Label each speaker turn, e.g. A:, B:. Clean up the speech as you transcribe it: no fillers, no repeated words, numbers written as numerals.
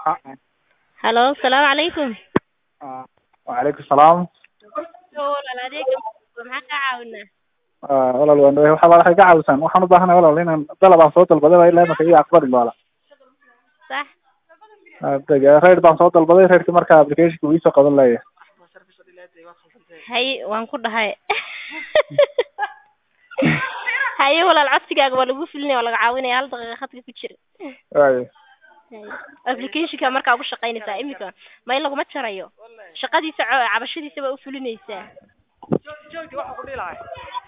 A: Hello, السلام عليكم.
B: وعليكم السلام.
A: walaal adeega maxaa ka caawinaa?
B: walaal waan waxay ka caawisan waxaan u baahanahay walaal inaan dalab aan soo dalbaday ilaa marka iyo aqbali walaal.
A: Sax.
B: reer baan soo dalbaday reerkii marka application-ku ii soo qaban lahayd.
A: Hay waan ku dhahay. Hay walaal codsigaaga waa lagu filinaya waa laga caawinaya hal daqiiqo khadka ku jira. application-ka markaa ugu shaqaynaysaa imika ma in laguma jarayo shaqadiisa cabashadiisa waa u fulinaysaa.